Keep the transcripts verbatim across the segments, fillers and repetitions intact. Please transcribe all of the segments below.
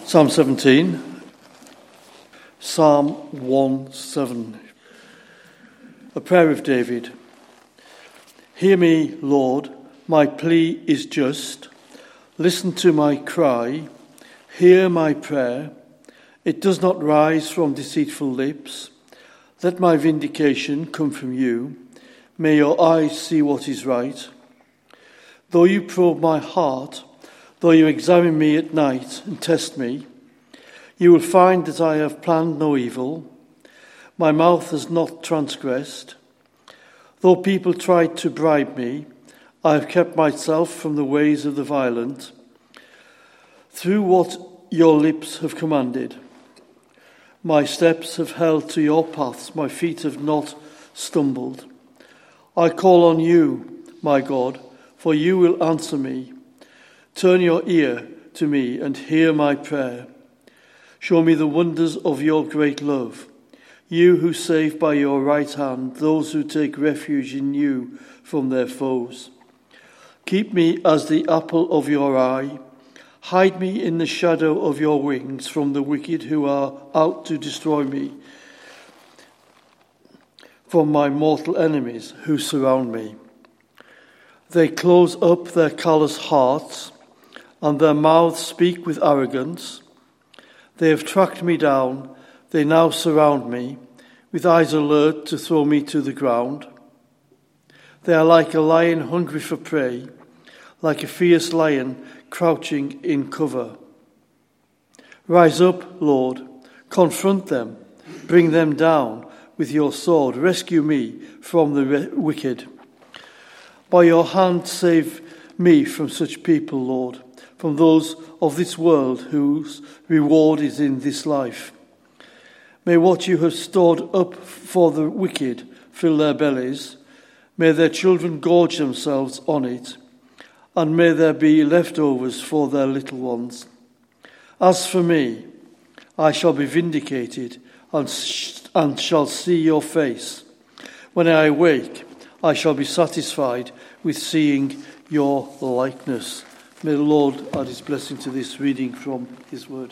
Psalm seventeen, Psalm one seven, a prayer of David. Hear me, Lord, my plea is just. Listen to my cry, hear my prayer. It does not rise from deceitful lips. Let my vindication come from you. May your eyes see what is right. Though you probe my heart, though you examine me at night and test me, you will find that I have planned no evil. My mouth has not transgressed. Though people tried to bribe me, I have kept myself from the ways of the violent. Through what your lips have commanded, my steps have held to your paths, my feet have not stumbled. I call on you, my God, for you will answer me. Turn your ear to me and hear my prayer. Show me the wonders of your great love, you who save by your right hand those who take refuge in you from their foes. Keep me as the apple of your eye. Hide me in the shadow of your wings from the wicked who are out to destroy me, from my mortal enemies who surround me. They close up their callous hearts, and their mouths speak with arrogance. They have tracked me down, they now surround me, with eyes alert to throw me to the ground. They are like a lion hungry for prey, like a fierce lion crouching in cover. Rise up, Lord, confront them, bring them down with your sword, rescue me from the re- wicked. By your hand save me from such people, Lord, from those of this world whose reward is in this life. May what you have stored up for the wicked fill their bellies. May their children gorge themselves on it, and may there be leftovers for their little ones. As for me, I shall be vindicated and, sh- and shall see your face. When I awake, I shall be satisfied with seeing your likeness. May the Lord add his blessing to this reading from his word.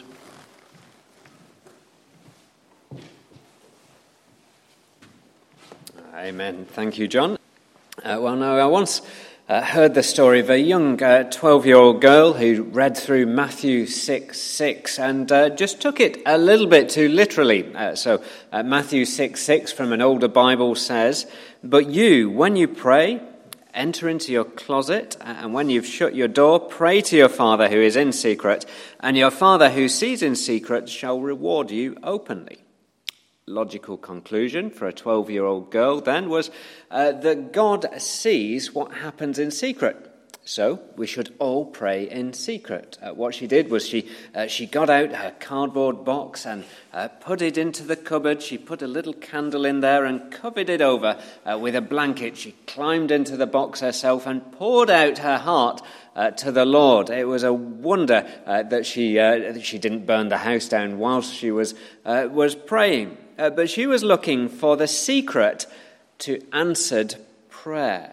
Amen. Thank you, John. Uh, well, now, I once uh, heard the story of a young uh, twelve-year-old girl who read through Matthew six six and uh, just took it a little bit too literally. Uh, so uh, Matthew six six from an older Bible says, "But you, when you pray, enter into your closet, and when you've shut your door, pray to your Father who is in secret, and your Father who sees in secret shall reward you openly." Logical conclusion for a twelve-year-old girl then was uh, that God sees what happens in secret. So we should all pray in secret. Uh, what she did was she uh, she got out her cardboard box and uh, put it into the cupboard. She put a little candle in there and covered it over uh, with a blanket. She climbed into the box herself and poured out her heart uh, to the Lord. It was a wonder uh, that she uh, that she didn't burn the house down whilst she was uh, was praying. Uh, but she was looking for the secret to answered prayer.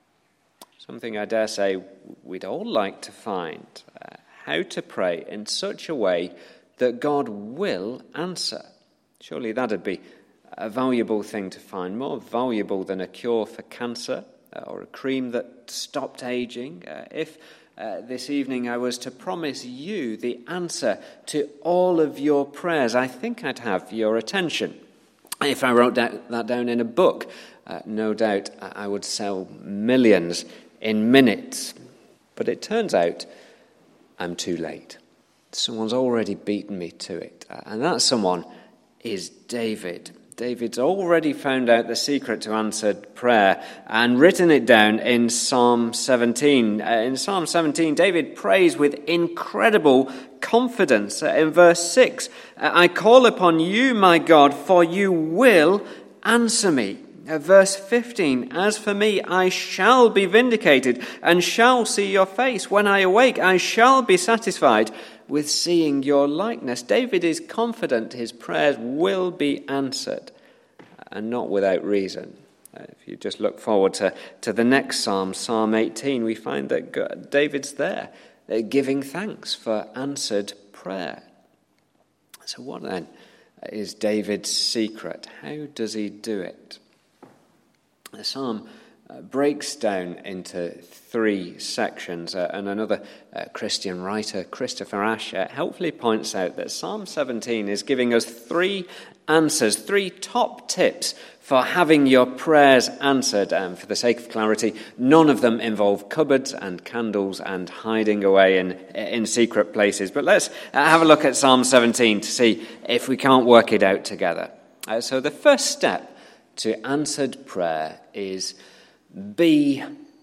Something I dare say we'd all like to find. Uh, how to pray in such a way that God will answer. Surely that'd be a valuable thing to find, more valuable than a cure for cancer uh, or a cream that stopped aging. Uh, if uh, this evening I was to promise you the answer to all of your prayers, I think I'd have your attention. If I wrote that, that down in a book, uh, no doubt I would sell millions in minutes. But it turns out I'm too late. Someone's already beaten me to it. Uh, and that someone is David. David's already found out the secret to answered prayer and written it down in Psalm seventeen. Uh, in Psalm seventeen, David prays with incredible confidence. Uh, in verse six, "I call upon you, my God, for you will answer me." Uh, verse fifteen, "As for me, I shall be vindicated and shall see your face. When I awake, I shall be satisfied with seeing your likeness." David is confident his prayers will be answered, and not without reason. Uh, if you just look forward to, to the next psalm, Psalm eighteen, we find that God, David's there, uh, giving thanks for answered prayer. So what then is David's secret? How does he do it? The psalm uh, breaks down into three sections, uh, and another uh, Christian writer, Christopher Ash, uh, helpfully points out that Psalm seventeen is giving us three answers, three top tips for having your prayers answered. And for the sake of clarity, none of them involve cupboards and candles and hiding away in, in secret places. But let's have a look at Psalm seventeen to see if we can't work it out together. Uh, so the first step to answered prayer is be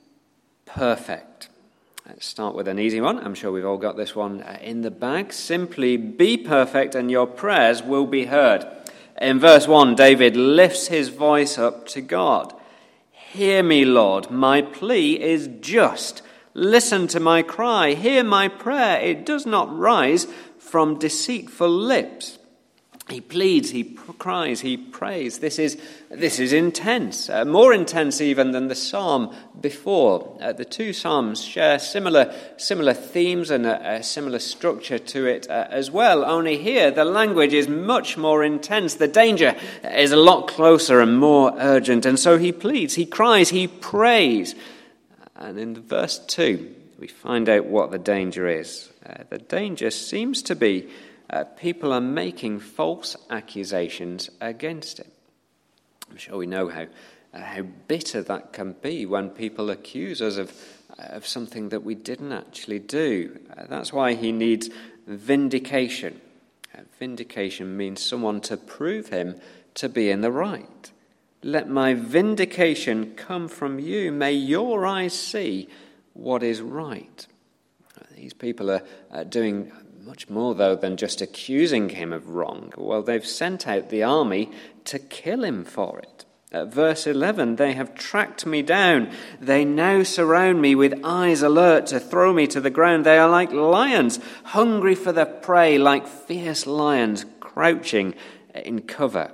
perfect. Let's start with an easy one. I'm sure we've all got this one in the bag. Simply be perfect and your prayers will be heard. In verse one, David lifts his voice up to God. Hear me, Lord, my plea is just. Listen to my cry. Hear my prayer. It does not rise from deceitful lips. He pleads, he cries, he prays. This is this is intense, uh, more intense even than the psalm before. Uh, the two psalms share similar similar themes and a, a similar structure to it uh, as well. Only here the language is much more intense. The danger is a lot closer and more urgent. And so he pleads, he cries, he prays. And in verse two, we find out what the danger is. Uh, the danger seems to be Uh, people are making false accusations against him. I'm sure we know how uh, how bitter that can be when people accuse us of uh, of something that we didn't actually do. Uh, that's why he needs vindication. Uh, vindication means someone to prove him to be in the right. Let my vindication come from you. May your eyes see what is right. Uh, these people are uh, doing much more, though, than just accusing him of wrong. Well, they've sent out the army to kill him for it. At verse eleven, they have tracked me down. They now surround me with eyes alert to throw me to the ground. They are like lions, hungry for their prey, like fierce lions crouching in cover.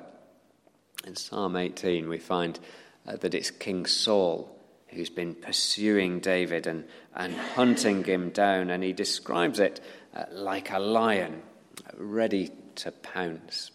In Psalm eighteen, we find uh, that it's King Saul who's been pursuing David and, and hunting him down, and he describes it Uh, like a lion, uh, ready to pounce.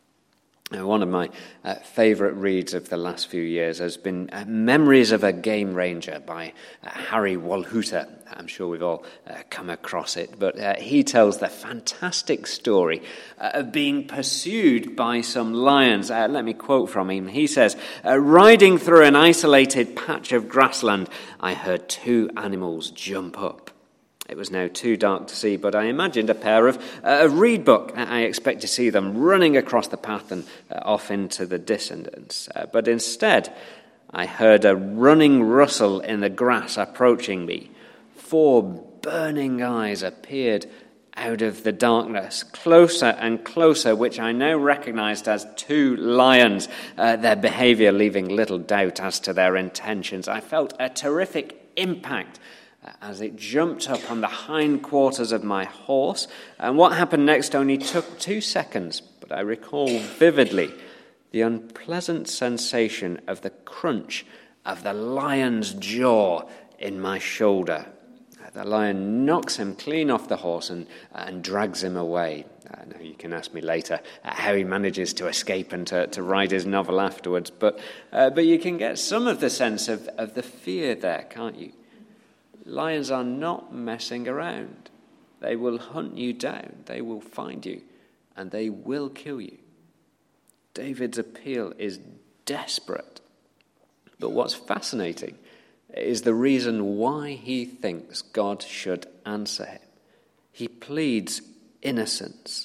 Uh, one of my uh, favourite reads of the last few years has been uh, Memories of a Game Ranger by uh, Harry Walhuter. I'm sure we've all uh, come across it, but uh, he tells the fantastic story uh, of being pursued by some lions. Uh, let me quote from him. He says, uh, riding through an isolated patch of grassland, I heard two animals jump up. It was now too dark to see, but I imagined a pair of uh, a reed book. I expect to see them running across the path and uh, off into the distance. Uh, but instead, I heard a running rustle in the grass approaching me. Four burning eyes appeared out of the darkness, closer and closer, which I now recognized as two lions, uh, their behavior leaving little doubt as to their intentions. I felt a terrific impact as it jumped up on the hindquarters of my horse. And what happened next only took two seconds, but I recall vividly the unpleasant sensation of the crunch of the lion's jaw in my shoulder. The lion knocks him clean off the horse and, and drags him away. Uh, now you can ask me later uh, how he manages to escape and to, to write his novel afterwards, but uh, but you can get some of the sense of, of the fear there, can't you? Lions are not messing around. They will hunt you down. They will find you, and they will kill you. David's appeal is desperate. But what's fascinating is the reason why he thinks God should answer him. He pleads innocence.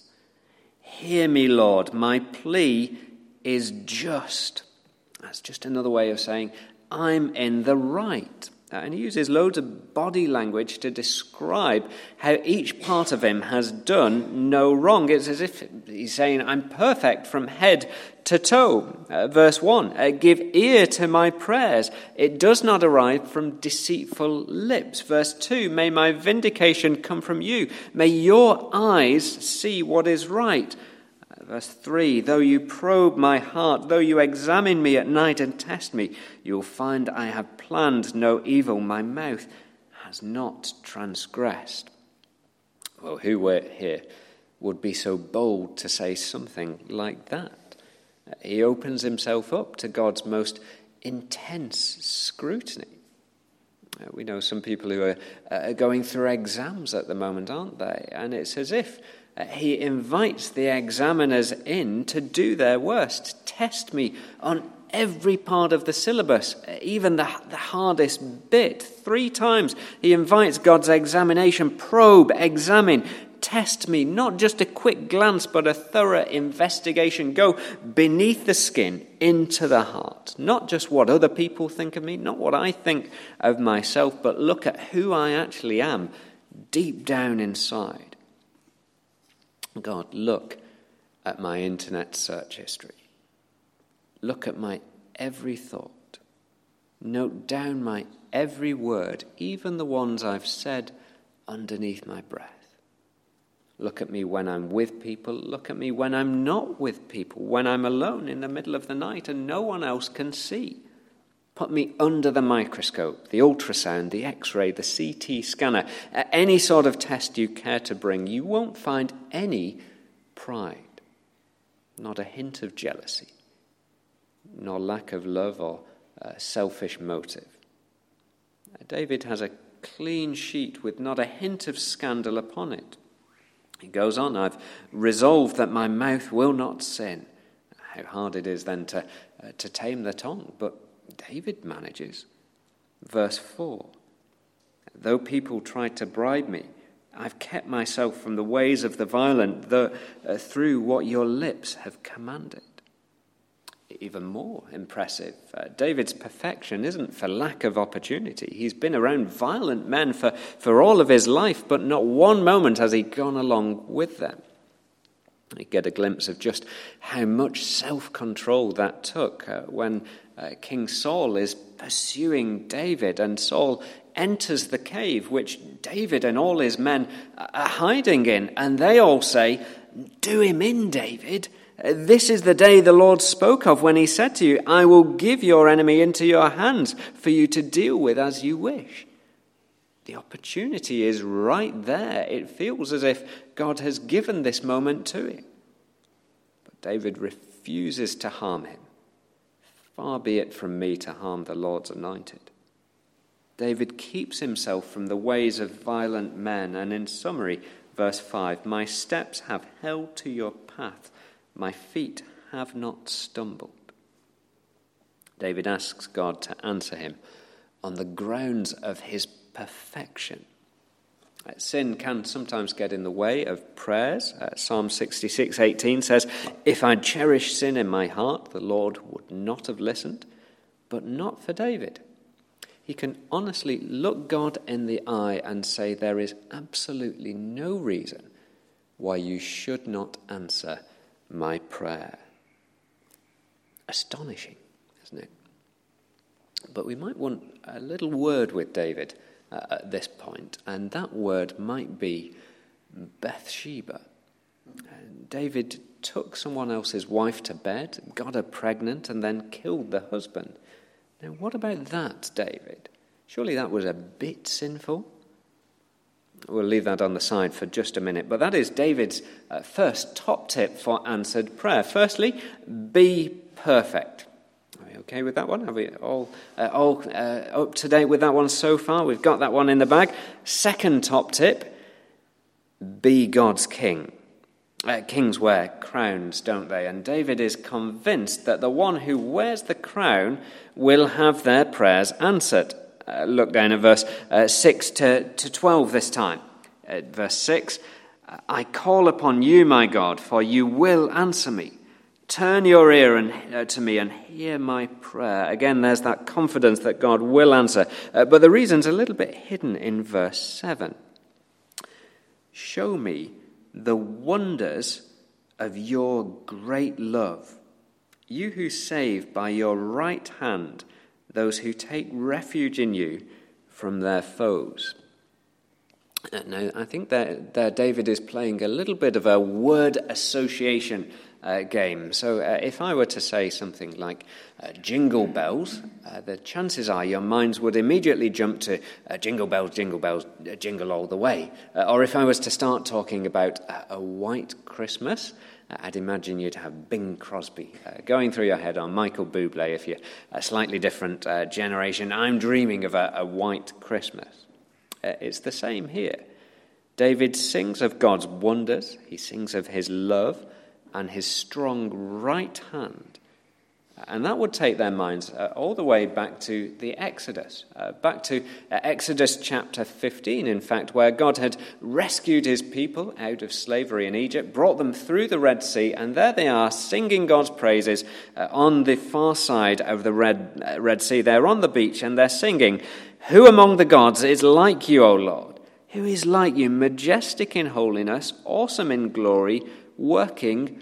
Hear me, Lord, my plea is just. That's just another way of saying, I'm in the right. And he uses loads of body language to describe how each part of him has done no wrong. It's as if he's saying, I'm perfect from head to toe. Uh, verse one, uh, give ear to my prayers. It does not arrive from deceitful lips. Verse two, may my vindication come from you. May your eyes see what is right. Verse three, though you probe my heart, though you examine me at night and test me, you'll find I have planned no evil. My mouth has not transgressed. Well, who were here would be so bold to say something like that. He opens himself up to God's most intense scrutiny. We know some people who are uh, going through exams at the moment, aren't they? And it's as if uh, he invites the examiners in to do their worst. Test me on every part of the syllabus, even the, the hardest bit. Three times he invites God's examination. Probe, examine, test me. Not just a quick glance, but a thorough investigation. Go beneath the skin, into the heart. Not just what other people think of me, not what I think of myself, but look at who I actually am deep down inside. God, look at my internet search history. Look at my every thought. Note down my every word, even the ones I've said underneath my breath. Look at me when I'm with people. Look at me when I'm not with people, when I'm alone in the middle of the night and no one else can see. Put me under the microscope, the ultrasound, the X-ray, the C T scanner, any sort of test you care to bring. You won't find any pride, not a hint of jealousy, nor lack of love or uh, selfish motive. David has a clean sheet with not a hint of scandal upon it. He goes on, I've resolved that my mouth will not sin. How hard it is then to, uh, to tame the tongue, but David manages. Verse four, though people tried to bribe me, I've kept myself from the ways of the violent, the, uh, through what your lips have commanded. Even more impressive, uh, David's perfection isn't for lack of opportunity. He's been around violent men for, for all of his life, but not one moment has he gone along with them. You get a glimpse of just how much self-control that took uh, when uh, King Saul is pursuing David, and Saul enters the cave which David and all his men are hiding in, and they all say, "Do him in, David. This is the day the Lord spoke of when he said to you, I will give your enemy into your hands for you to deal with as you wish." The opportunity is right there. It feels as if God has given this moment to him. But David refuses to harm him. Far be it from me to harm the Lord's anointed. David keeps himself from the ways of violent men. And in summary, verse five, my steps have held to your path. My feet have not stumbled. David asks God to answer him on the grounds of his perfection. Sin can sometimes get in the way of prayers. Uh, Psalm sixty-six eighteen says, if I'd cherished sin in my heart, the Lord would not have listened. But not for David. He can honestly look God in the eye and say there is absolutely no reason why you should not answer my prayer. Astonishing, isn't it? But we might want a little word with David uh, at this point, and that word might be Bathsheba. And David took someone else's wife to bed, got her pregnant, and then killed the husband. Now, what about that, David? Surely that was a bit sinful? We'll leave that on the side for just a minute. But that is David's uh, first top tip for answered prayer. Firstly, be perfect. Are we okay with that one? Are we all, uh, all uh, up to date with that one so far? We've got that one in the bag. Second top tip, be God's king. Uh, kings wear crowns, don't they? And David is convinced that the one who wears the crown will have their prayers answered. Uh, look down at verse uh, six to, to twelve this time. Uh, verse six, I call upon you, my God, for you will answer me. Turn your ear and, uh, to me and hear my prayer. Again, there's that confidence that God will answer. Uh, but the reason's a little bit hidden in verse seven. Show me the wonders of your great love, you who save by your right hand those who take refuge in you from their foes. Uh, now, I think that, that David is playing a little bit of a word association uh, game. So uh, if I were to say something like uh, jingle bells, uh, the chances are your minds would immediately jump to uh, jingle bells, jingle bells, uh, jingle all the way. Uh, or if I was to start talking about uh, a white Christmas, uh, I'd imagine you'd have Bing Crosby uh, going through your head, or Michael Bublé if you're a slightly different uh, generation. I'm dreaming of a, a white Christmas. Uh, it's the same here. David sings of God's wonders, he sings of his love and his strong right hand. And that would take their minds uh, all the way back to the Exodus, uh, back to uh, Exodus chapter fifteen, in fact, where God had rescued his people out of slavery in Egypt, brought them through the Red Sea, and there they are singing God's praises uh, on the far side of the Red, uh, Red Sea. They're on the beach and they're singing, "Who among the gods is like you, O Lord? Who is like you, majestic in holiness, awesome in glory, working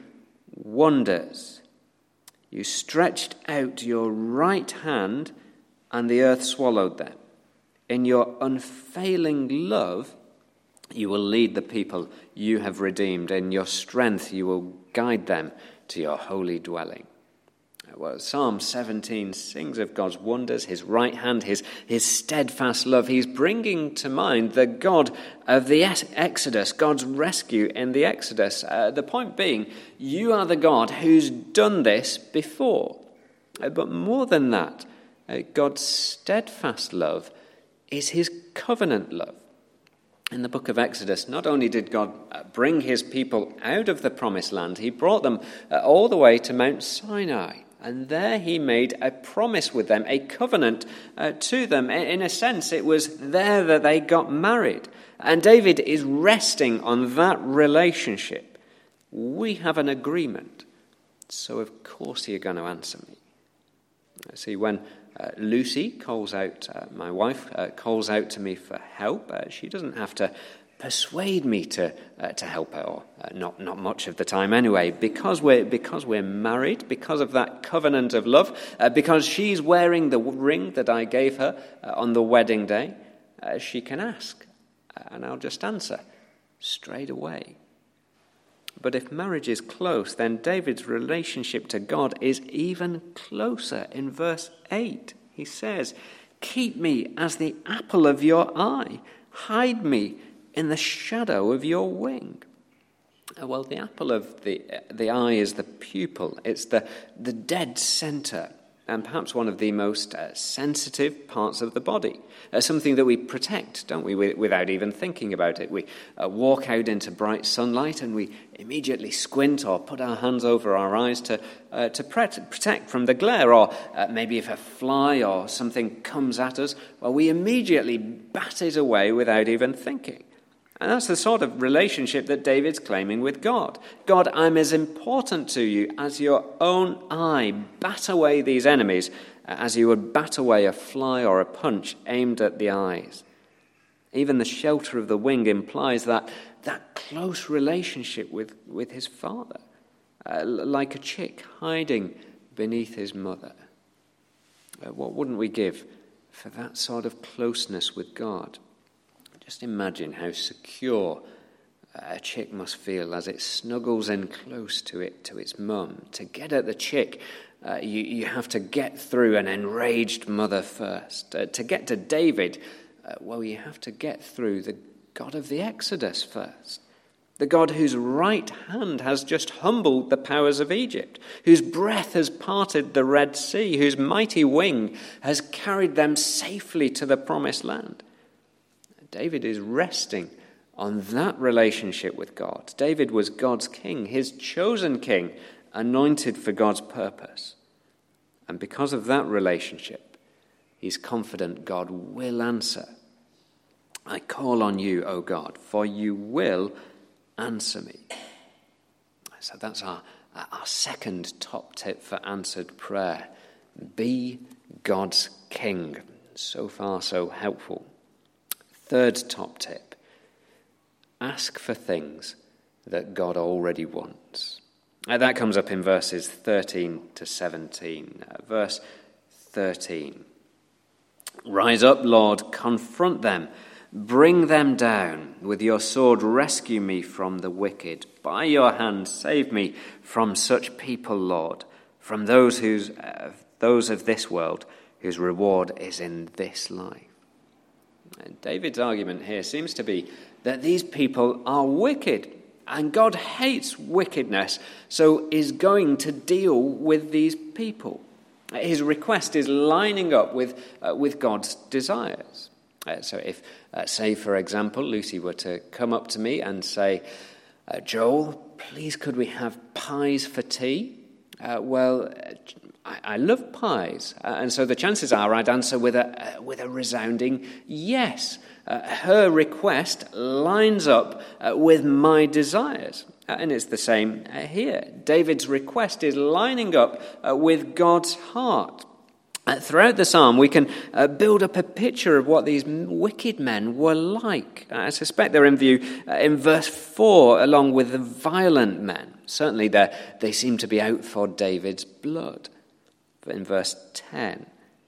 wonders? You stretched out your right hand, and the earth swallowed them. In your unfailing love, you will lead the people you have redeemed. In your strength, you will guide them to your holy dwelling." Well, Psalm seventeen sings of God's wonders, his right hand, his, his steadfast love. He's bringing to mind the God of the Exodus, God's rescue in the Exodus. Uh, the point being, you are the God who's done this before. Uh, but more than that, uh, God's steadfast love is his covenant love. In the book of Exodus, not only did God bring his people out of the promised land, he brought them uh, all the way to Mount Sinai. And there he made a promise with them, a covenant uh, to them. In a sense, it was there that they got married. And David is resting on that relationship. We have an agreement, so of course you're going to answer me. See, when uh, Lucy calls out, uh, my wife uh, calls out to me for help, uh, she doesn't have to persuade me to uh, to help her, or uh, not not much of the time anyway, because we're because we're married, because of that covenant of love, uh, because she's wearing the ring that I gave her uh, on the wedding day. Uh, she can ask, and I'll just answer straight away. But if marriage is close, then David's relationship to God is even closer. In verse eight, he says, "Keep me as the apple of your eye, hide me in the shadow of your wing." Well, the apple of the the eye is the pupil. It's the, the dead center, and perhaps one of the most uh, sensitive parts of the body. Uh, something that we protect, don't we, without even thinking about it. We uh, walk out into bright sunlight and we immediately squint or put our hands over our eyes to uh, to protect from the glare. Or uh, maybe if a fly or something comes at us, well, we immediately bat it away without even thinking. And that's the sort of relationship that David's claiming with God. God, I'm as important to you as your own eye. Bat away these enemies as you would bat away a fly or a punch aimed at the eyes. Even the shelter of the wing implies that, that close relationship with, with his father, uh, like a chick hiding beneath his mother. Uh, what wouldn't we give for that sort of closeness with God? Just imagine how secure a chick must feel as it snuggles in close to it, to its mum. To get at the chick, uh, you, you have to get through an enraged mother first. Uh, to get to David, uh, well, you have to get through the God of the Exodus first. The God whose right hand has just humbled the powers of Egypt, whose breath has parted the Red Sea, whose mighty wing has carried them safely to the promised land. David is resting on that relationship with God. David was God's king, his chosen king, anointed for God's purpose. And because of that relationship, he's confident God will answer. I call on you, O God, for you will answer me. So that's our, our second top tip for answered prayer. Be God's king. So far, so helpful. Third top tip, ask for things that God already wants. Uh, that comes up in verses thirteen to seventeen. Uh, verse thirteen, "Rise up, Lord, confront them. Bring them down. With your sword rescue me from the wicked. By your hand save me from such people, Lord, from those whose uh, those of this world whose reward is in this life. And David's argument here seems to be that these people are wicked, and God hates wickedness, so is going to deal with these people. His request is lining up with, uh, with God's desires. Uh, so if, uh, say, for example, Lucy were to come up to me and say, uh, Joel, please could we have pies for tea? Uh, well, I, I love pies. Uh, and so the chances are I'd answer with a, uh, with a resounding yes. Uh, her request lines up uh, with my desires. Uh, and it's the same uh, here. David's request is lining up uh, with God's heart. Uh, throughout the psalm, we can uh, build up a picture of what these wicked men were like. I suspect they're in view uh, in verse four, along with the violent men. Certainly they seem to be out for David's blood. But in verse ten,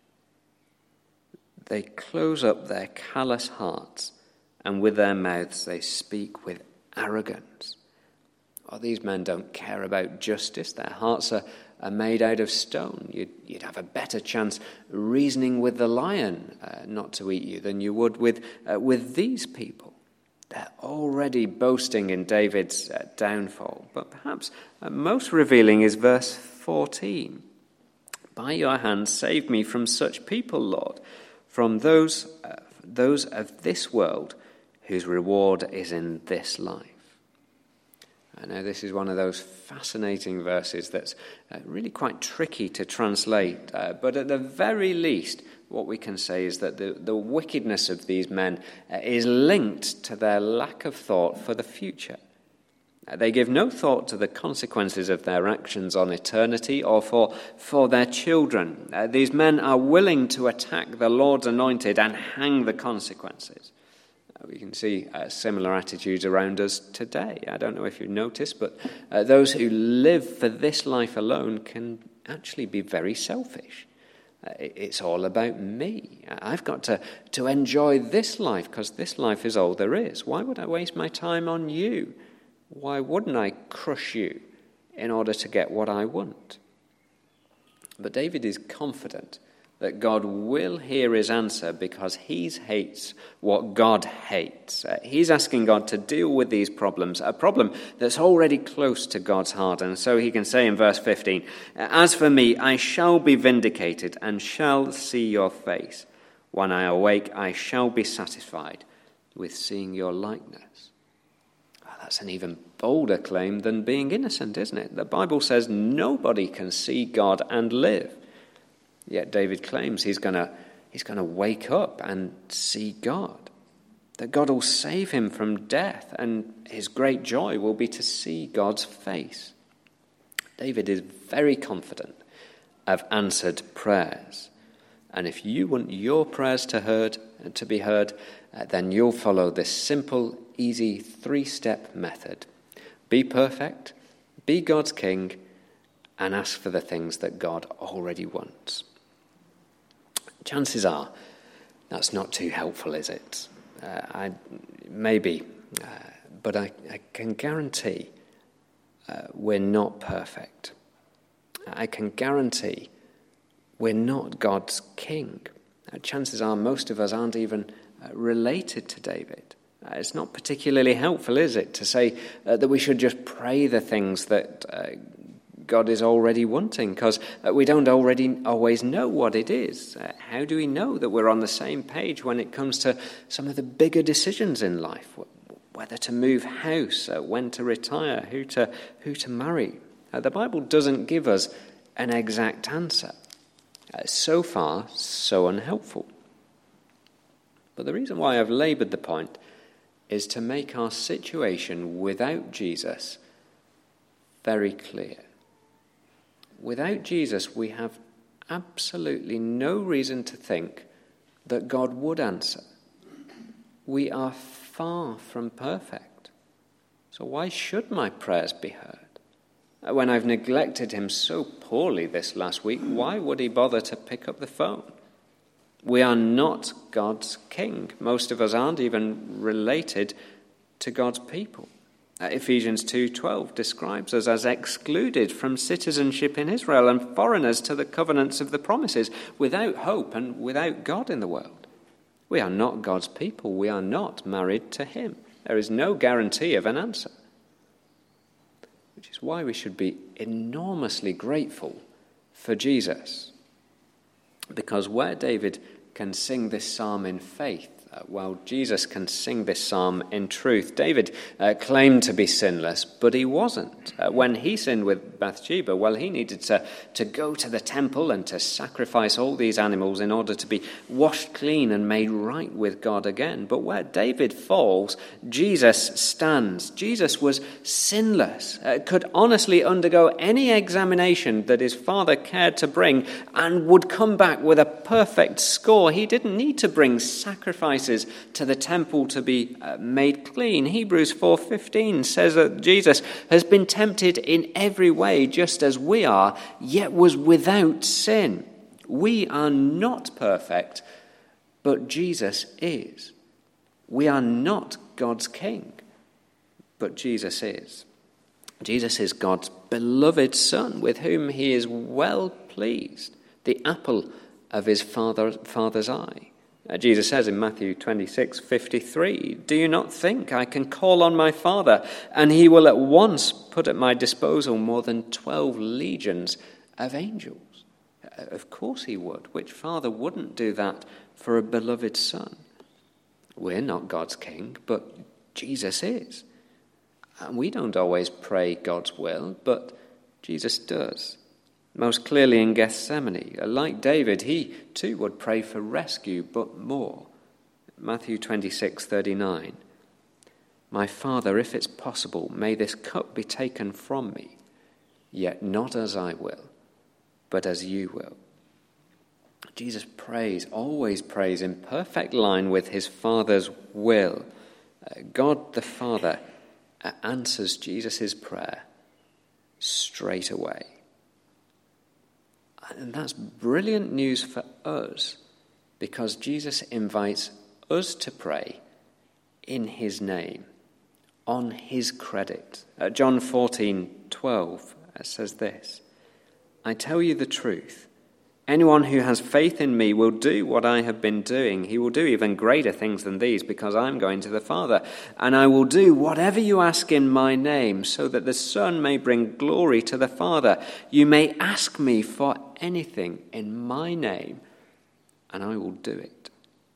they close up their callous hearts, and with their mouths they speak with arrogance. Well, these men don't care about justice. Their hearts are, are made out of stone. You'd, you'd have a better chance reasoning with the lion uh, not to eat you than you would with, uh, with these people. They're already boasting in David's uh, downfall. But perhaps uh, most revealing is verse fourteen. By your hand save me from such people, Lord, from those, uh, those of this world whose reward is in this life. I know this is one of those fascinating verses that's uh, really quite tricky to translate, uh, but at the very least, what we can say is that the, the wickedness of these men uh, is linked to their lack of thought for the future. Uh, they give no thought to the consequences of their actions on eternity or for, for their children. Uh, these men are willing to attack the Lord's anointed and hang the consequences. We can see uh, similar attitudes around us today. I don't know if you've noticed, but uh, those who live for this life alone can actually be very selfish. Uh, it's all about me. I've got to, to enjoy this life because this life is all there is. Why would I waste my time on you? Why wouldn't I crush you in order to get what I want? But David is confident that God will hear his answer because he hates what God hates. Uh, he's asking God to deal with these problems, a problem that's already close to God's heart. And so he can say in verse fifteen, as for me, I shall be vindicated and shall see your face. When I awake, I shall be satisfied with seeing your likeness. Well, that's an even bolder claim than being innocent, isn't it? The Bible says nobody can see God and live. Yet David claims he's going to he's going to wake up and see God, that God will save him from death, and his great joy will be to see God's face. David is very confident of answered prayers. And if you want your prayers to, heard, to be heard, uh, then you'll follow this simple, easy three-step method. Be perfect, be God's king, and ask for the things that God already wants. Chances are that's not too helpful, is it? Uh, I maybe, uh, but I, I can guarantee uh, we're not perfect. I can guarantee we're not God's king. Uh, chances are most of us aren't even uh, related to David. Uh, it's not particularly helpful, is it, to say uh, that we should just pray the things that uh, God is already wanting, because uh, we don't already always know what it is. Uh, how do we know that we're on the same page when it comes to some of the bigger decisions in life? Whether to move house, uh, when to retire, who to who to marry. Uh, the Bible doesn't give us an exact answer. Uh, so far, so unhelpful. But the reason why I've laboured the point is to make our situation without Jesus very clear. Without Jesus, we have absolutely no reason to think that God would answer. We are far from perfect. So why should my prayers be heard? When I've neglected him so poorly this last week, why would he bother to pick up the phone? We are not God's king. Most of us aren't even related to God's people. Uh, Ephesians two twelve describes us as excluded from citizenship in Israel and foreigners to the covenants of the promises, without hope and without God in the world. We are not God's people. We are not married to him. There is no guarantee of an answer. Which is why we should be enormously grateful for Jesus. Because where David can sing this psalm in faith, uh, while Jesus can sing this psalm in truth. David uh, claimed to be sinless, but he wasn't. Uh, when he sinned with Bathsheba, well, he needed to, to go to the temple and to sacrifice all these animals in order to be washed clean and made right with God again. But where David falls, Jesus stands. Jesus was sinless, uh, could honestly undergo any examination that his father cared to bring, and would come back with a perfect score. He didn't need to bring sacrifices to the temple to be uh, made clean. Hebrews four fifteen says that Jesus has been tempted in every way just as we are, yet was without sin. We are not perfect, but Jesus is. We are not God's king, but Jesus is. Jesus is God's beloved Son, with whom he is well pleased, the apple of his father, Father's eye. Uh, Jesus says in Matthew twenty-six fifty-three, "Do you not think I can call on my Father, and he will at once put at my disposal more than twelve legions of angels?" Uh, of course he would. Which father wouldn't do that for a beloved son? We're not God's king, but Jesus is. And we don't always pray God's will, but Jesus does. Most clearly in Gethsemane. Like David, he too would pray for rescue, but more. Matthew twenty-six thirty-nine. "My Father, if it's possible, may this cup be taken from me, yet not as I will, but as you will." Jesus prays, always prays in perfect line with his Father's will. Uh, God the Father uh, answers Jesus' prayer straight away. And that's brilliant news for us, because Jesus invites us to pray in his name, on his credit. Uh, John fourteen twelve says this, "I tell you the truth, anyone who has faith in me will do what I have been doing. He will do even greater things than these, because I'm going to the Father. And I will do whatever you ask in my name, so that the Son may bring glory to the Father. You may ask me for anything in my name, and I will do it."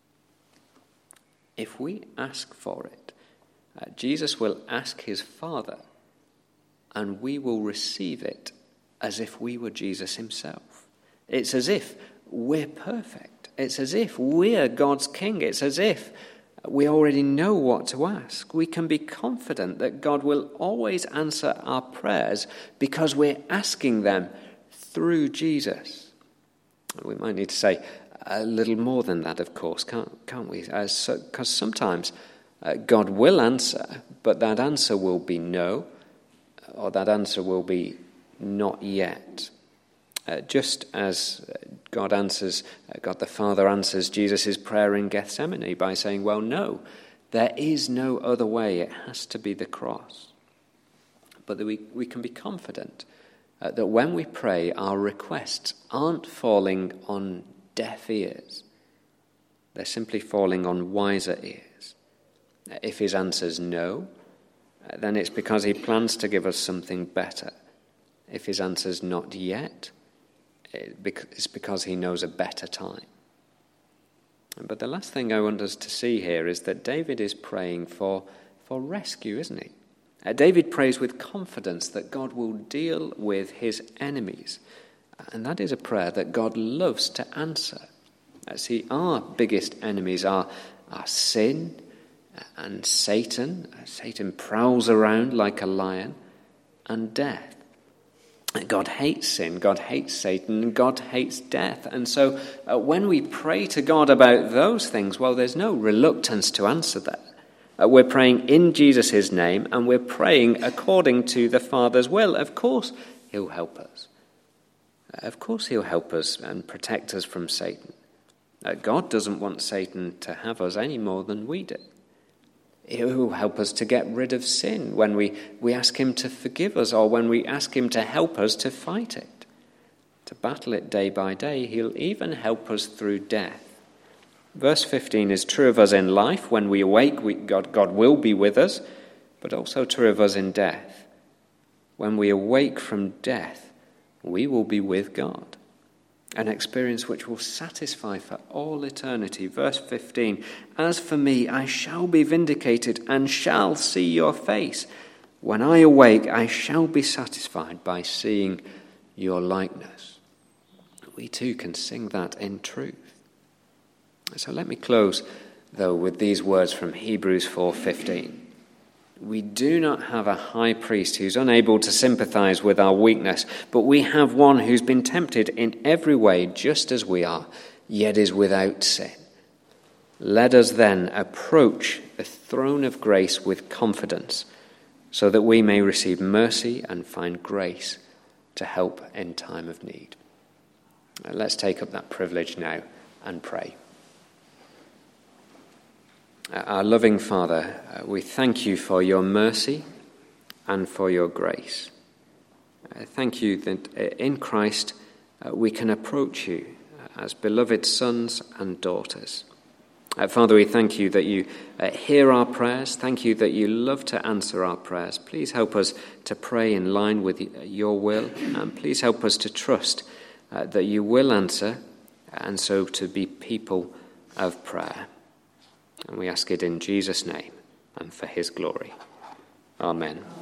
If we ask for it, uh, Jesus will ask his Father, and we will receive it as if we were Jesus himself. It's as if we're perfect. It's as if we're God's king. It's as if we already know what to ask. We can be confident that God will always answer our prayers because we're asking them through Jesus. We might need to say a little more than that, of course, can't, can't we? Because so, sometimes uh, God will answer, but that answer will be no, or that answer will be not yet. Uh, just as God answers, uh, God the Father answers Jesus' prayer in Gethsemane by saying, well, no, there is no other way. It has to be the cross. But that we, we can be confident uh, that when we pray, our requests aren't falling on deaf ears. They're simply falling on wiser ears. If his answer's no, uh, then it's because he plans to give us something better. If his answer's not yet, it's because he knows a better time. But the last thing I want us to see here is that David is praying for, for rescue, isn't he? Uh, David prays with confidence that God will deal with his enemies. And that is a prayer that God loves to answer. Uh, see, our biggest enemies are, are sin and Satan. Uh, Satan prowls around like a lion, and death. God hates sin, God hates Satan, and God hates death. And so uh, when we pray to God about those things, well, there's no reluctance to answer that. Uh, we're praying in Jesus' name, and we're praying according to the Father's will. Of course, he'll help us. Of course, he'll help us and protect us from Satan. Uh, God doesn't want Satan to have us any more than we do. He will help us to get rid of sin when we, we ask him to forgive us, or when we ask him to help us to fight it, to battle it day by day. He'll even help us through death. Verse fifteen is true of us in life. When we awake, we, God, God will be with us, but also true of us in death. When we awake from death, we will be with God. An experience which will satisfy for all eternity. Verse fifteen, as for me, I shall be vindicated and shall see your face. When I awake, I shall be satisfied by seeing your likeness. We too can sing that in truth. So let me close, though, with these words from Hebrews four fifteen. We do not have a high priest who's unable to sympathize with our weakness, but we have one who's been tempted in every way just as we are, yet is without sin. Let us then approach the throne of grace with confidence, so that we may receive mercy and find grace to help in time of need. Let's take up that privilege now and pray. Our loving Father, we thank you for your mercy and for your grace. Thank you that in Christ we can approach you as beloved sons and daughters. Father, we thank you that you hear our prayers. Thank you that you love to answer our prayers. Please help us to pray in line with your will, and please help us to trust that you will answer, and so to be people of prayer. And we ask it in Jesus' name and for his glory. Amen.